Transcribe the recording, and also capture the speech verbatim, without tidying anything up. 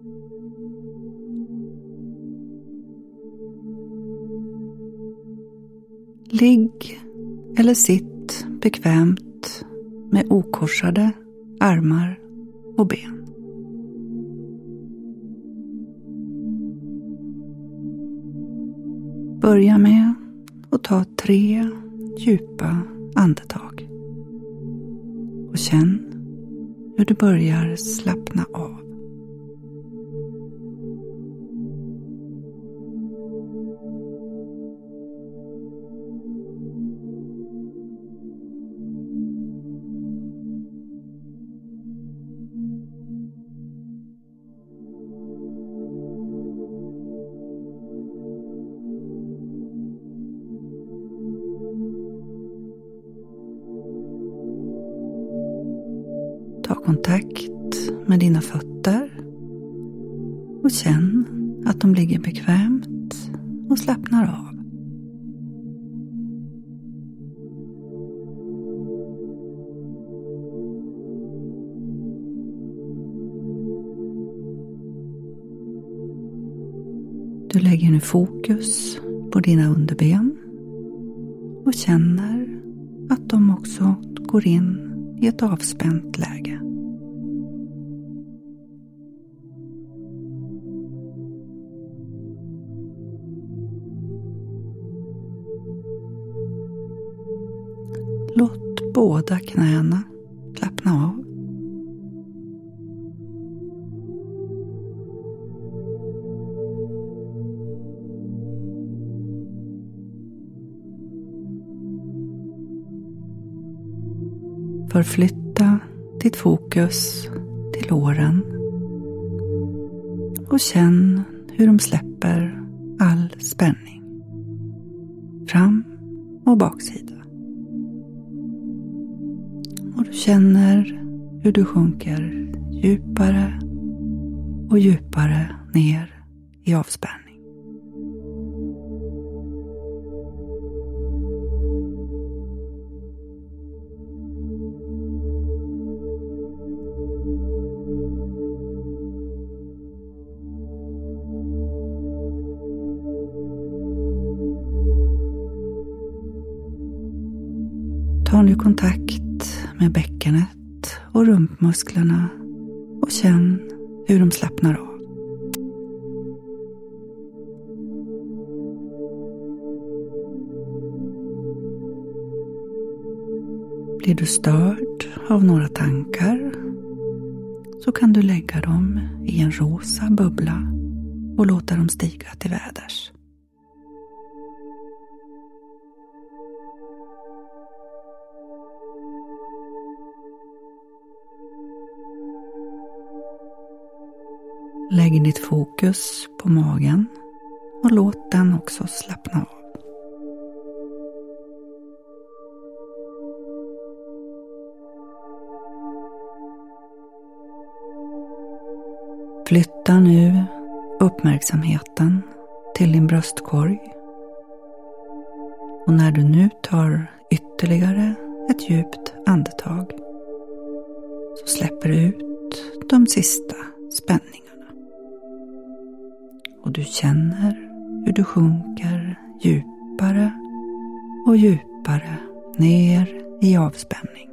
Ligg eller sitt bekvämt med okorsade armar och ben. Börja med att ta tre djupa andetag och känn hur du börjar slappna av. Ta kontakt med dina fötter och känn att de ligger bekvämt och slappnar av. Du lägger nu fokus på dina underben och känner att de också går in i ett avspänt läge. Låt båda knäna slappna av. Förflytta ditt fokus till låren och känn hur de släpper all spänning. Fram- och baksida. Och du känner hur du sjunker djupare och djupare ner i avspänning. Ta nu kontakt med bäckenet och rumpmusklerna och känn hur de slappnar av. Blir du störd av några tankar så kan du lägga dem i en rosa bubbla och låta dem stiga till väders. Lägg ditt fokus på magen och låt den också slappna av. Flytta nu uppmärksamheten till din bröstkorg. Och när du nu tar ytterligare ett djupt andetag så släpper du ut de sista spänningarna. Och du känner hur du sjunker djupare och djupare ner i avspänning.